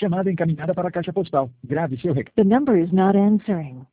Chamada encaminhada para a caixa postal. Grave seu recado. The number is not answering.